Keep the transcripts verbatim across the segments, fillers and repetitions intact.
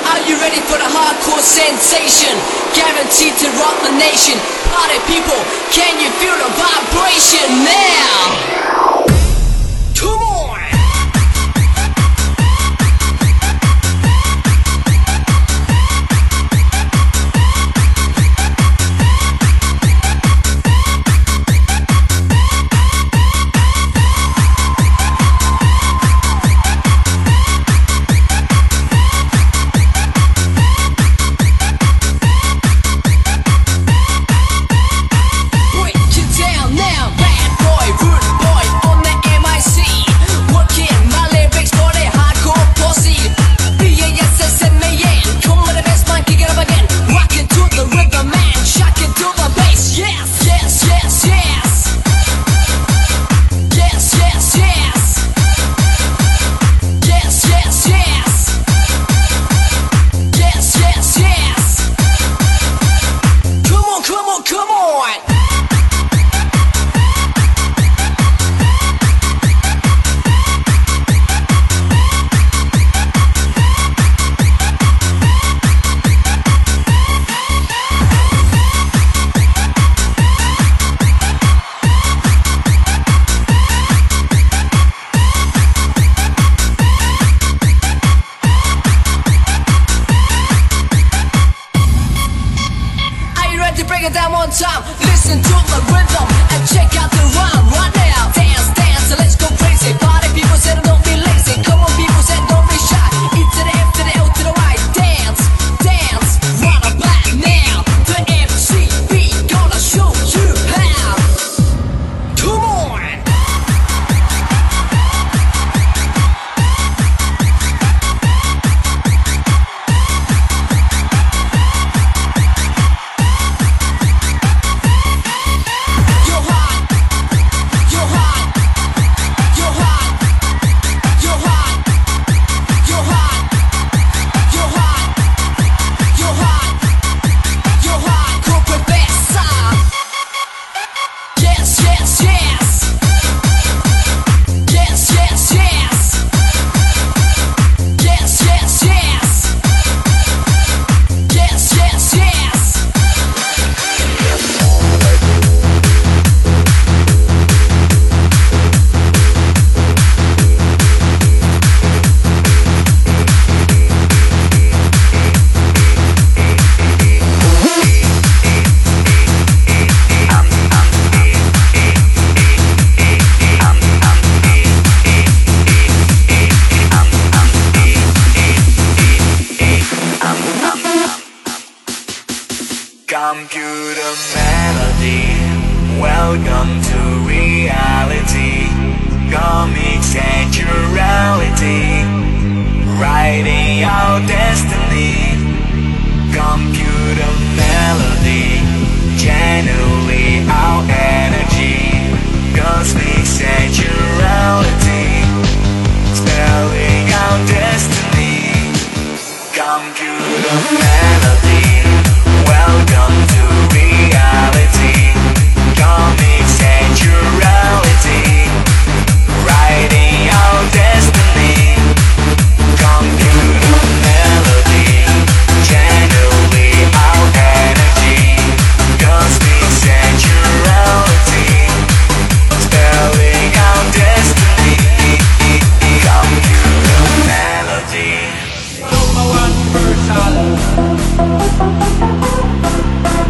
Are you ready for the hardcore sensation? Guaranteed to rock the nation. Party people, can you feel the vibration now? Come on! Break it down one time, listen to the rhythm and check out the rhyme right now. Dance, dance, let's go crazy. Party people said don't be lazy. Come on people said don't be shy. E to the F to the L to the Y. Dance, dance, right about now. The M C B gonna show you how. Come on! Computer melody, welcome to reality. Comic sensuality, writing our destiny. Computer melody, channeling our energy. Cosmic sensuality, spelling our destiny. Computer melody, welcome to reality. Comic sensuality, writing our destiny. Computer melody, channeling our energy. Cosmic sensuality, spelling our destiny. Computer melody. Number one person.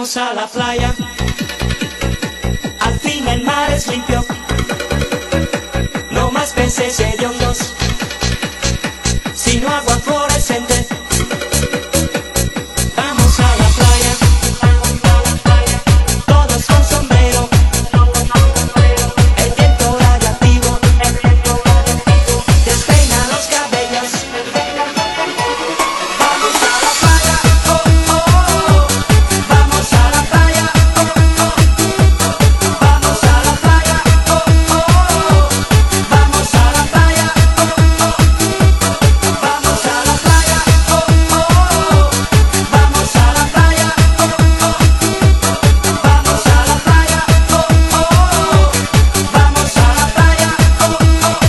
Vamos a la playa, al fin el mar es limpio, no más peces hediondos, sino agua fluorescente. Vamos a la playa, todos con sombrero, el viento radiactivo despeina los cabellos. Vamos a la playa, oh, oh, oh. Vamos a la playa, oh, oh. Vamos a la playa, oh, oh, oh. Vamos a la playa, oh, oh. Vamos a la playa, oh, oh, oh. Vamos a la playa, oh, oh. Vamos a la playa, oh, oh, oh. Vamos a la playa, oh, oh, oh, oh, oh.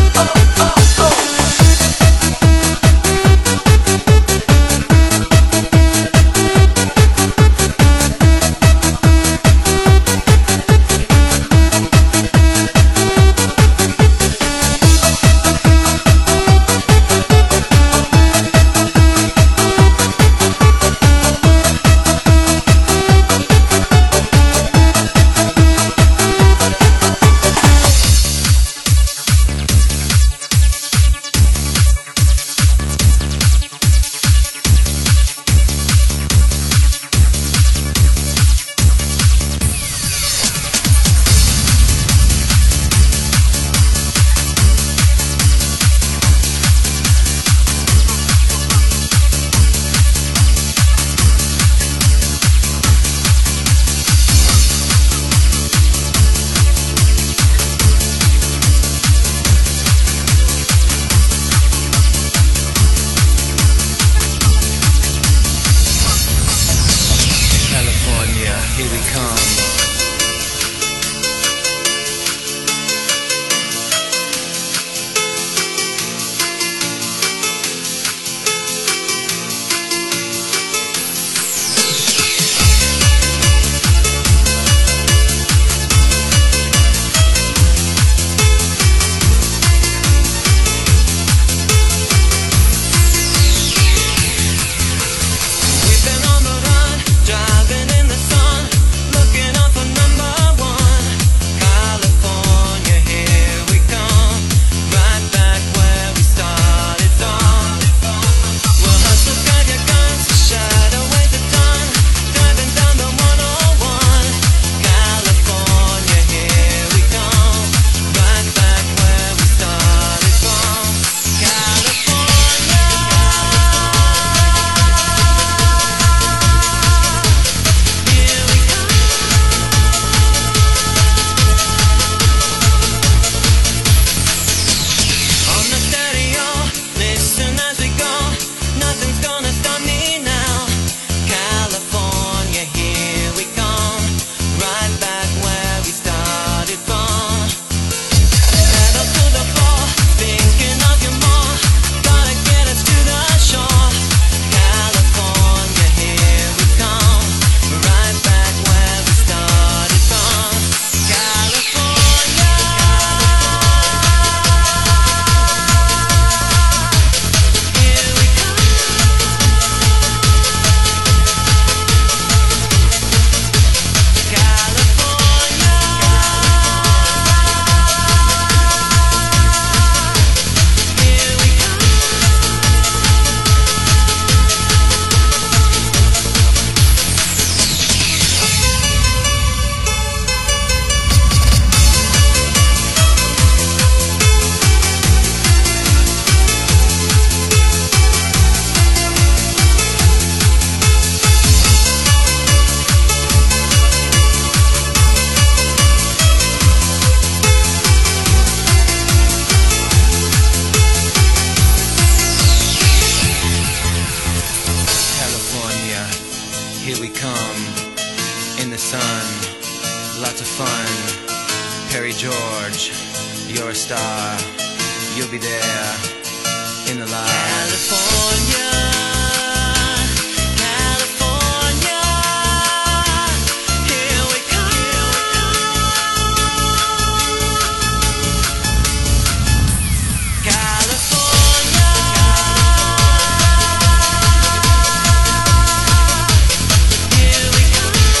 California, here we come. We've been on the run, driving in the sun, looking up for number one. California, here we come, right back where we started from. We'll hustle, grab your guns, shut away the dawn, driving down the one oh one. California, here we come, right back where we started from. California. Here we come. On the stereo, listen as we go. Nothing's gonna stop me now. California, here we come, right back where we started from. Pedal to the floor, thinking of you more. Gotta get us to the shore. California, here we come, right back where we started from. California. Here we come. California. Here we come. California, here we come. In the sun, lots of fun. Perry George, you're a star. You'll be there in the light. California, California, here we come. California, here we come.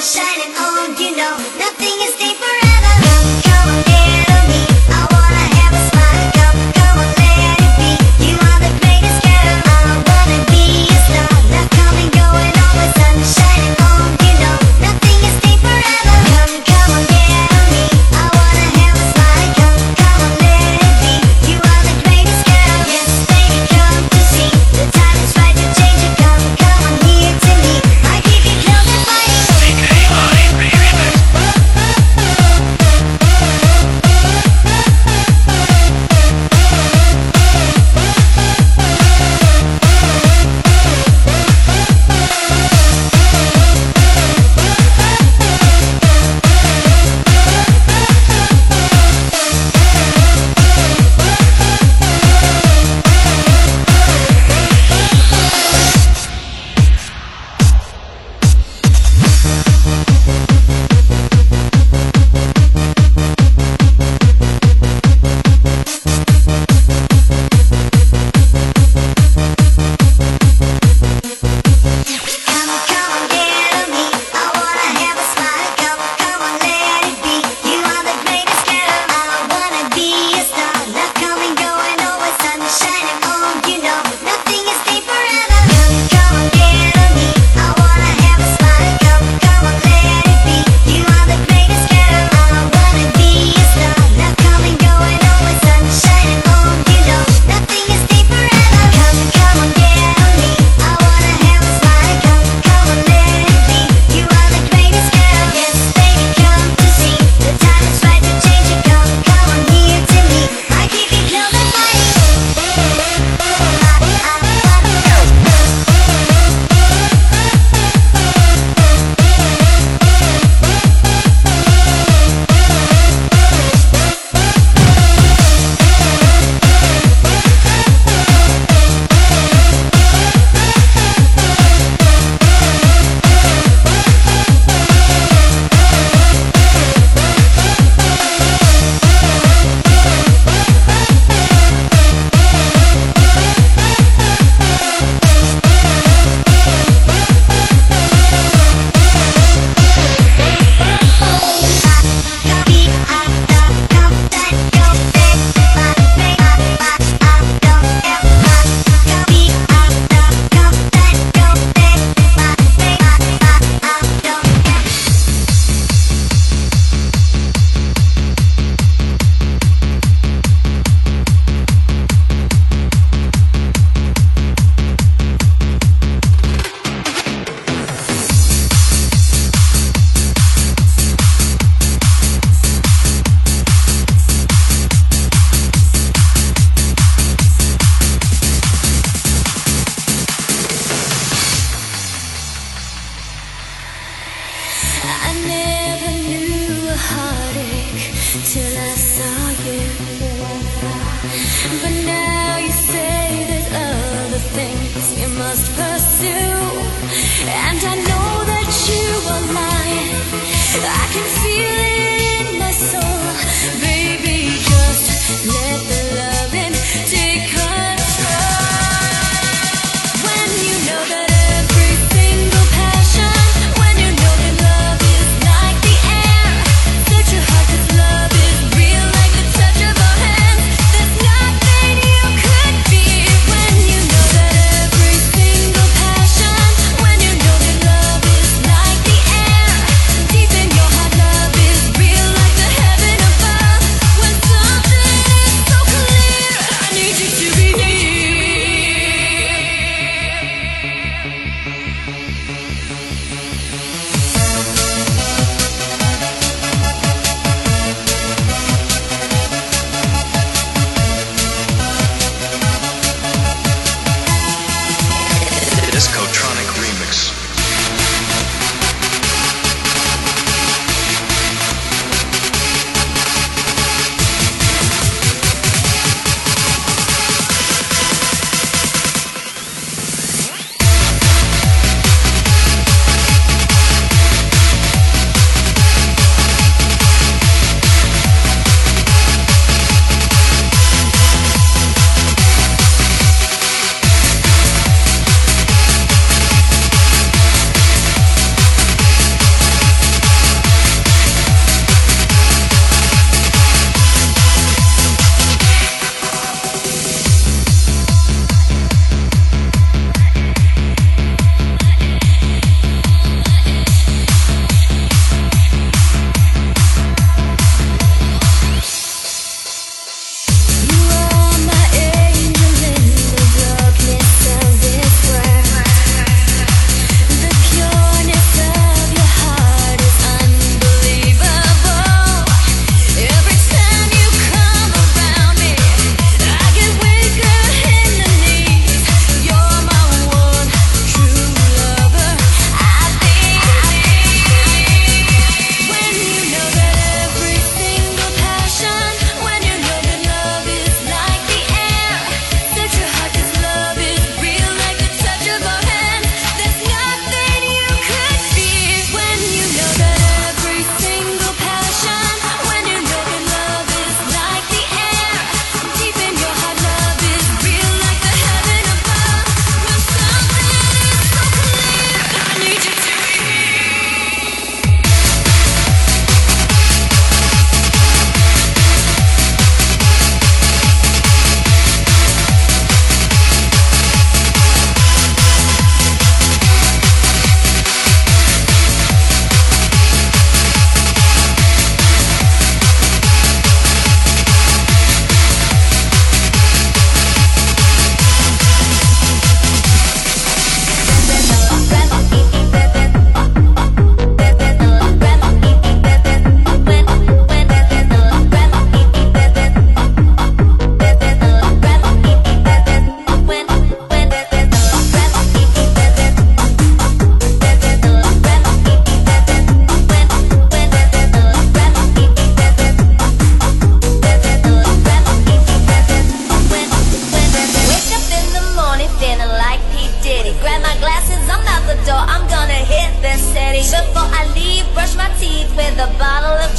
shining on. You know, nothing is stay forever. Come, come on, get on me. I wanna have a smile. Come, come on, let it be. You are the greatest girl. I wanna be a star. Not coming, going, always sun shining on. You know, nothing is stay forever. Come, come on, get on me. I wanna have a smile. Come, come on, let it be. You are the greatest girl. Yes, baby, come to see. The time is right to change it. Come, come on here to me. I keep you close and fighting. Come, come on, get on me. I wanna have a smile. Come, come on, let it be. You are the greatest girl. I wanna be a star. Not coming, going, always sun shining on. You know, nothing is stay forever. Come, come on, get on me. I wanna have a smile. Come, come on, let it be. You are the greatest girl. I wanna be a star. Not coming, going, always sun shining on. You know, nothing is stay forever. Come, come on, get on me. I wanna have a smile. Come, come on, let it be. You are the greatest girl. Yes, baby, come to see. The time is right to change it. Come, come on here to me. I keep you close and I never knew a heartache till I saw you. But now you say there's other things you must pursue. And I know that you are mine. I can feel it in my soul. Baby, just let the loving take control. When you know that every single passion, when you know that love is like the air, such a heart 'cause love is real like the touch of our hands. There's nothing you could be. When you know that every single passion,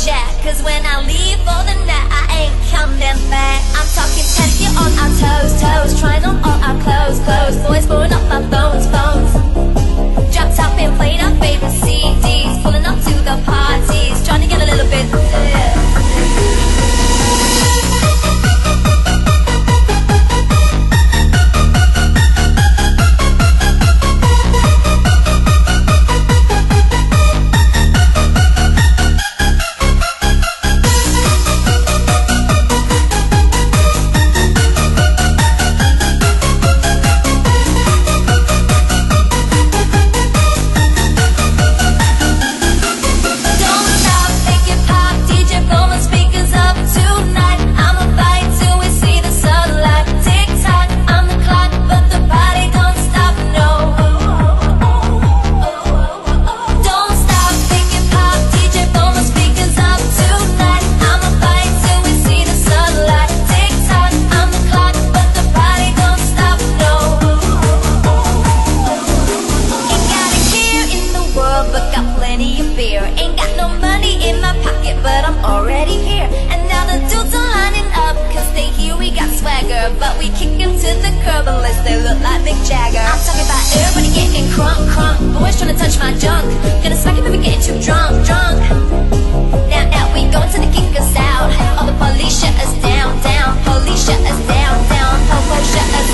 check. Cause when I leave for the night, I ain't coming back. I'm talking pedicure on our toes, toes. Trying on all our clothes, clothes. Boys blowing up my phones, phones. Drop top and played our favorite C Ds. Pulling up to the parties. Trying to get a little bit uh, but we kick him to the curb unless they look like Mick Jagger. I'm talking about everybody getting crunk, crunk. Boys trying to touch my junk. Gonna smack him if we getting too drunk, drunk. Now, now we going to the kick us out. All the police shut us down, down. Police shut us down, down. Po-po shut us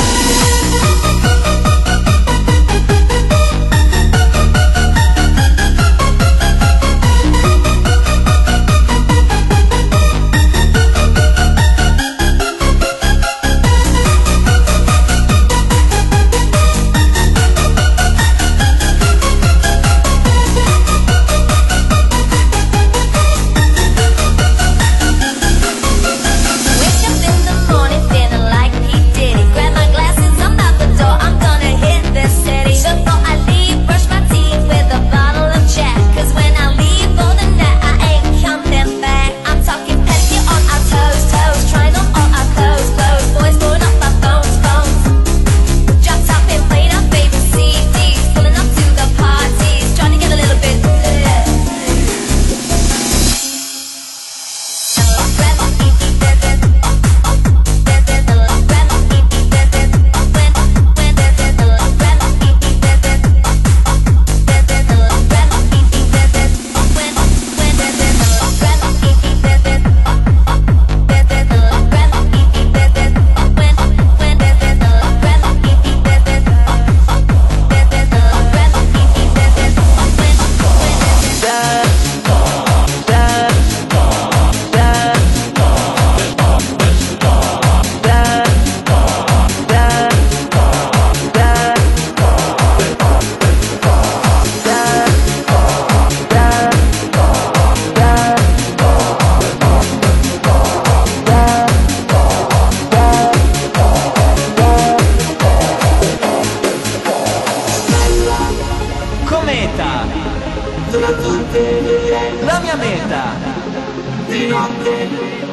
la mia meta di notte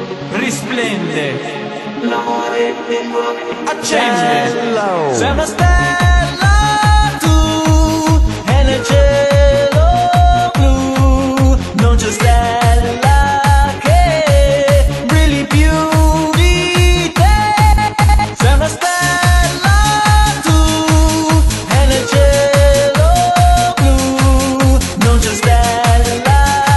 risplende, l'amore accende. Sei una stella tu e nel cielo blu non c'è stella che brilli più di te. Sei una stella tu e nel cielo blu non c'è stella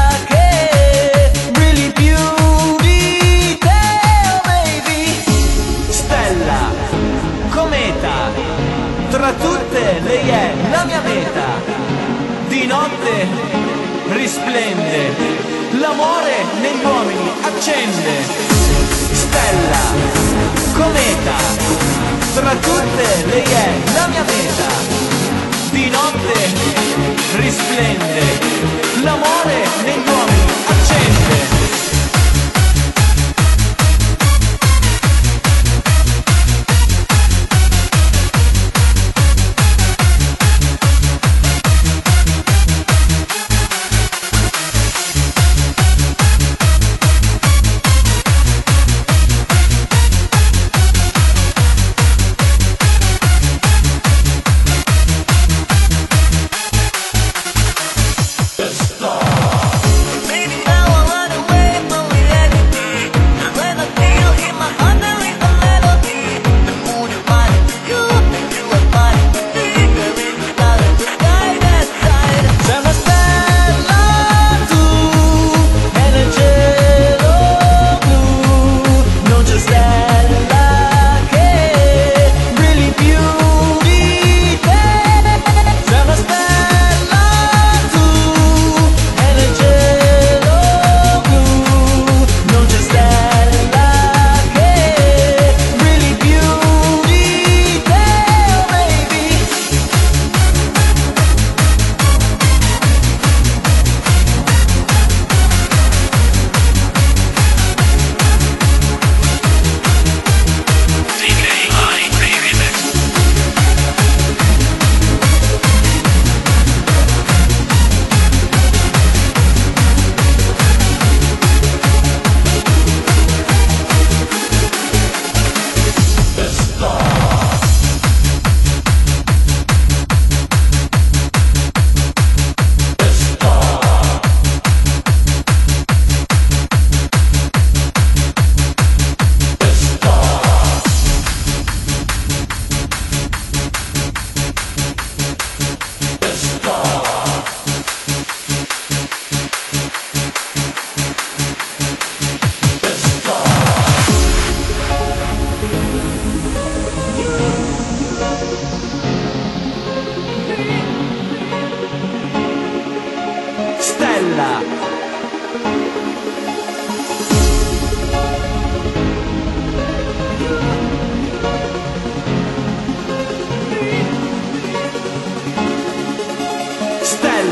che brilli più di te. Oh baby, stella, cometa, tra tutte lei è la mia meta. Di notte risplende, l'amore negli uomini accende. Stella, cometa, tra tutte lei è la mia meta. Di notte risplende, l'amore negli uomini accende. Baby, now I'm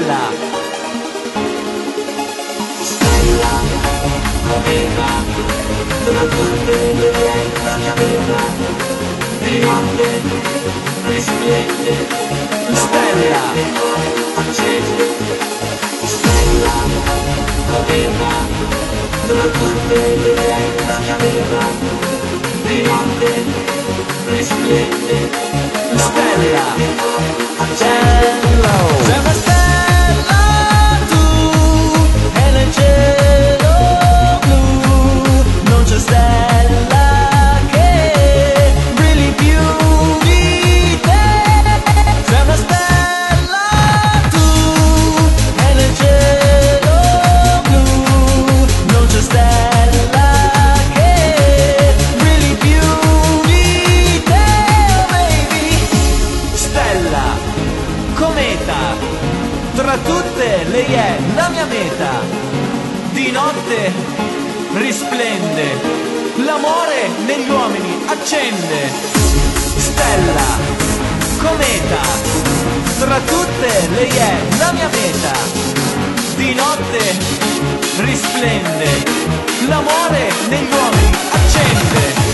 Stella, Stella, cometa, tra tutte le la mia vita, di notte risplende, Stella, accende, Stella, cometa, tra tutte le la mia vita, di notte risplende, Stella, accende. Sei una stella tu, e nel cielo blu non c'è stella che brilli più di te. Sei una stella tu, e nel cielo blu non c'è stella che brilli più di te, oh baby. Stella, cometa, tra tutte lei è la mia meta. Di notte risplende, l'amore negli uomini accende. Stella, cometa, tra tutte lei è la mia meta. Di notte risplende, l'amore negli uomini accende.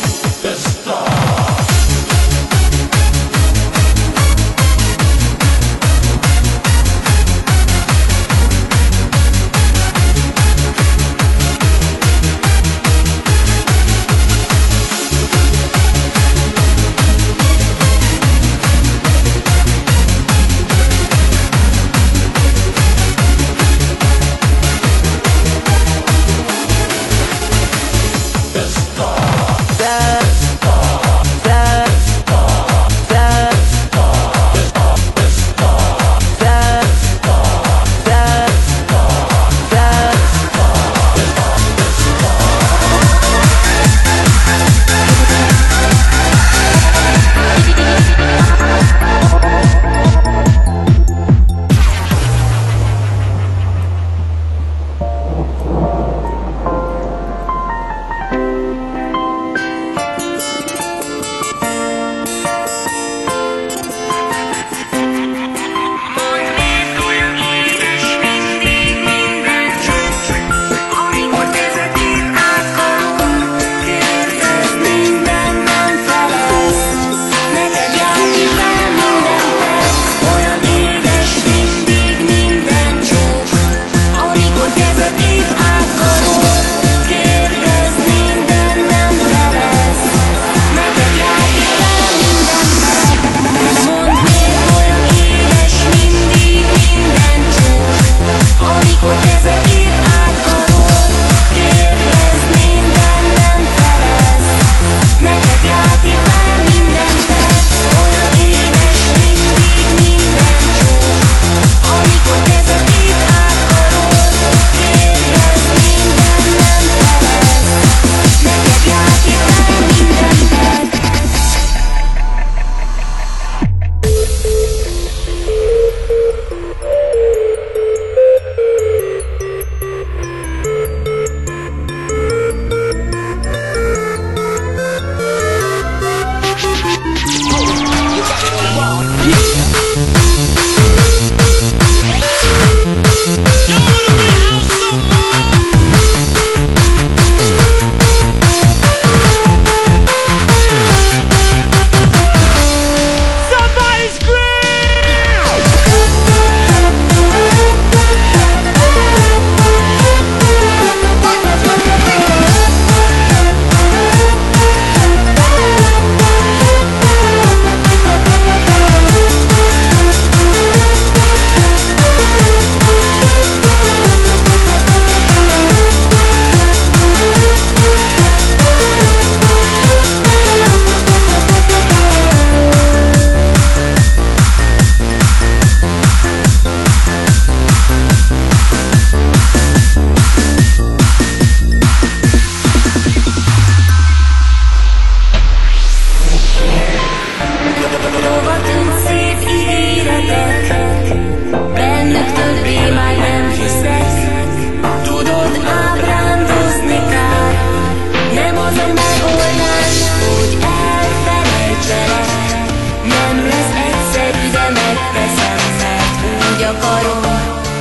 akarom,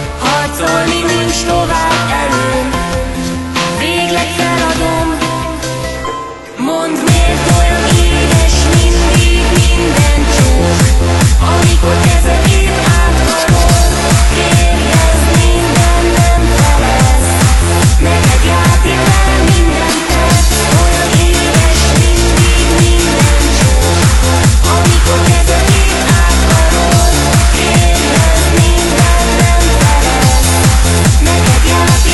harcolni nincs tovább erőm. Végleg feladom. Mondd, miért olyan édes mindig minden csók, amikor kezedét átkarol. Kérdezz, minden nem felesz, neked játék el minden perc. Olyan édes mindig minden csók, amikor kezedét átkarol. Kérdezz, minden nem felesz, neked játék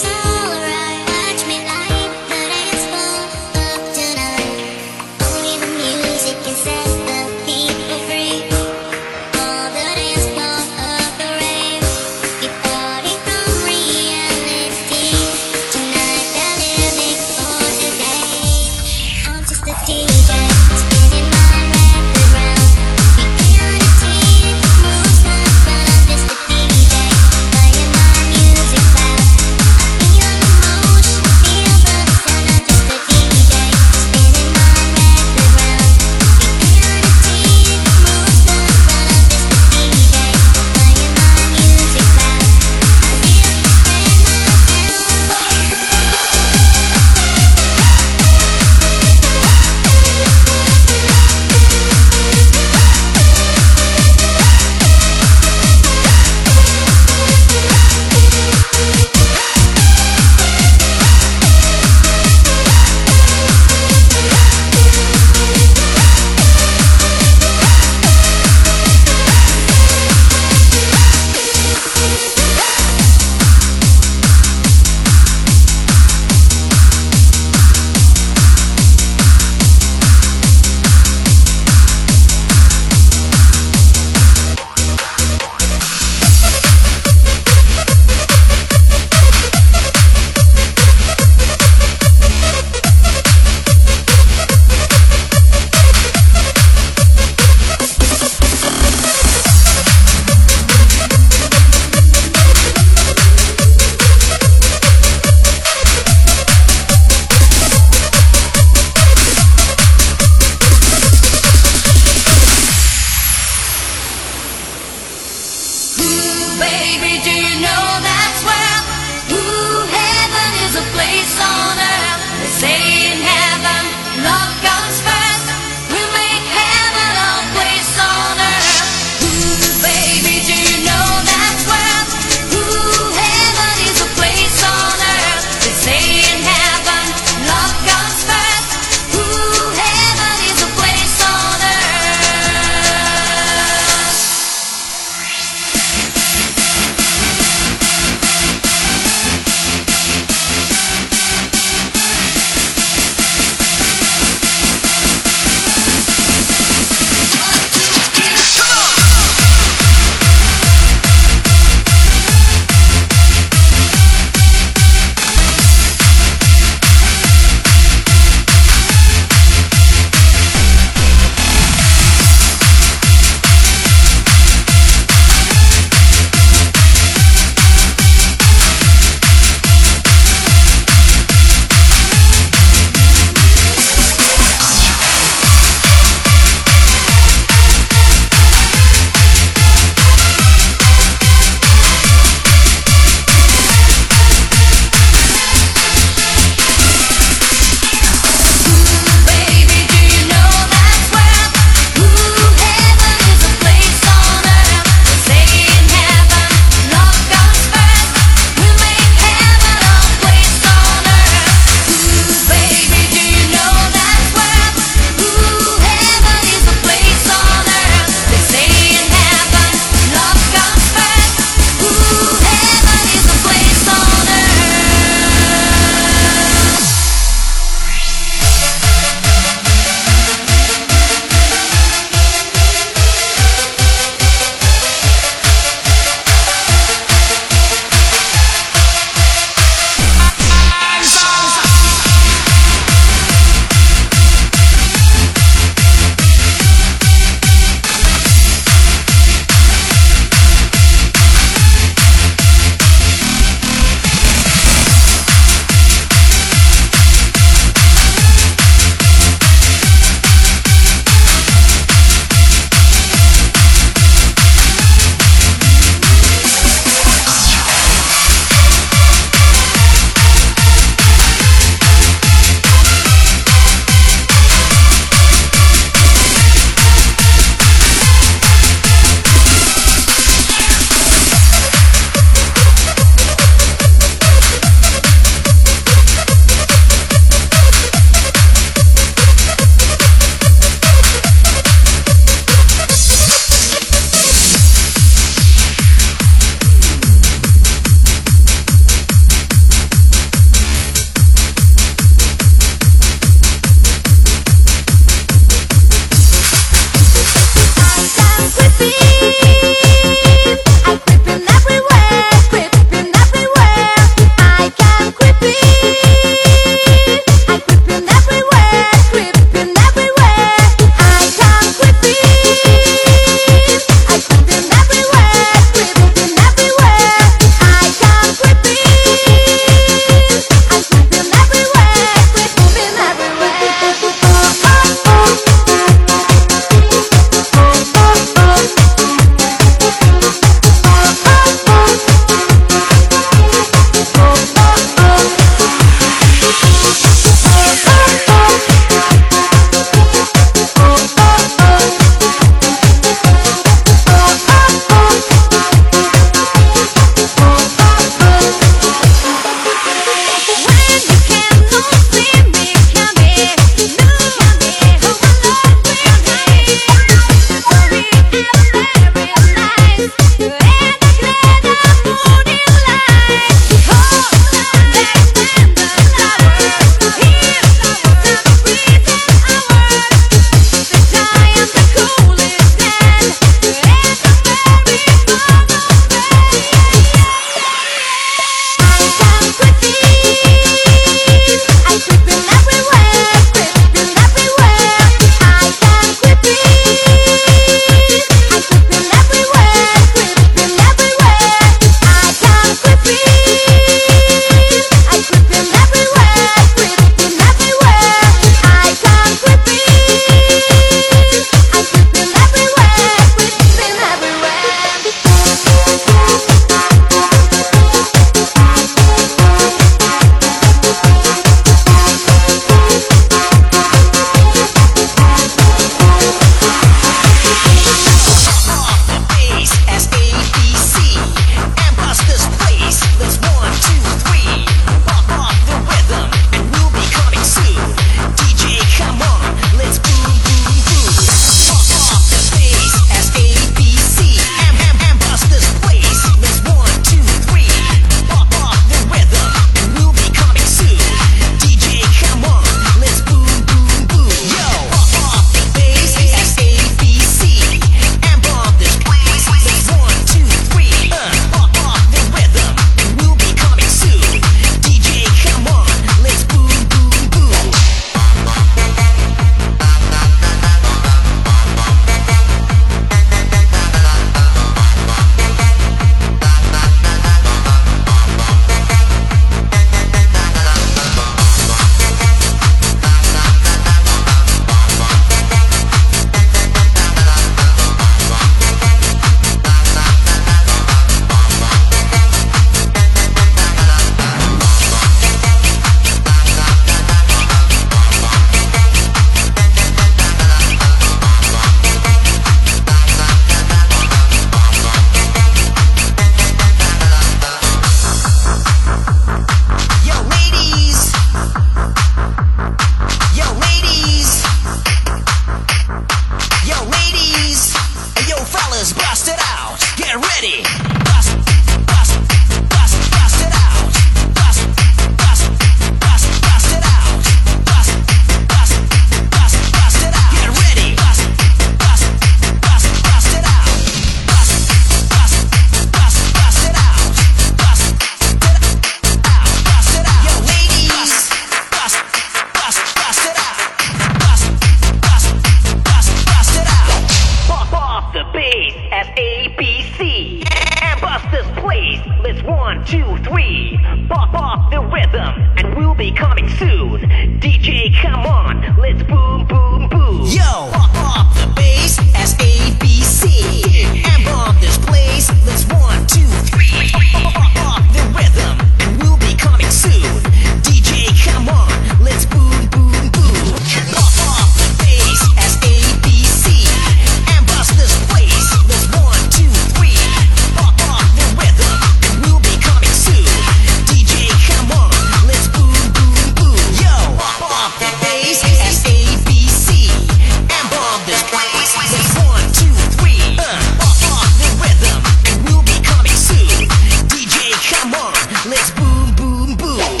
A B C and bust this place. Let's one, two, three. Pop off the rhythm and we'll be coming soon. D J, come on, let's boom, boom, boom. Yo, pop off the bass as A B C and bomb this place. Let's one, two, three. Pop off the rhythm and we'll be coming soon. D J, come on, let's boom, boom, boom. Pop off the bass as A B C and bust this place. Let's one, two, three. Pop off the rhythm and we'll be coming soon. D J, come on, let's boom, boom, boom. Yo, pop off the bass as A B C and bomb this place. Let's one, two, three. Uh, pop off the rhythm and we'll be coming soon. D J, come on, let's boom, boom, boom.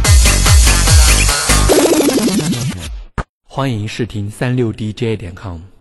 欢迎试听三六 D J 点 com。